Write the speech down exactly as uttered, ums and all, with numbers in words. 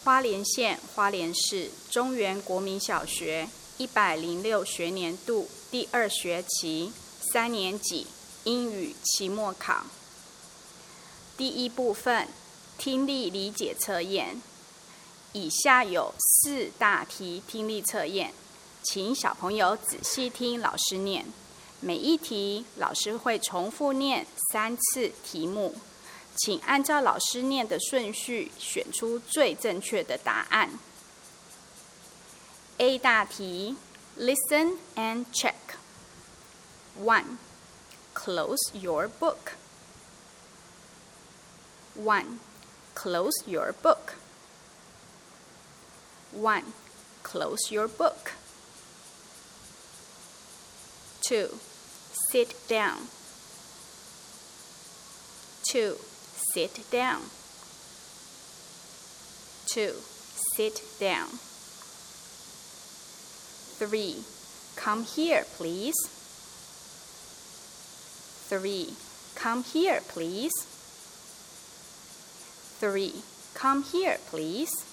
花莲县花莲市中原国民小学一百零六学年度第二学期三年级英语期末考。第一部分听力理解测验，以下有四大题听力测验，请小朋友仔细听老师念。每一题老师会重复念三次题目，请按照老师念的顺序选出最正确的答案。A 大题 Listen and check. one. Close your book. one. Close your book. one. Close your book. two. Sit down. two. Sit down. two. Sit down. three. Come here, please. three. Come here, please. three. Come here, please.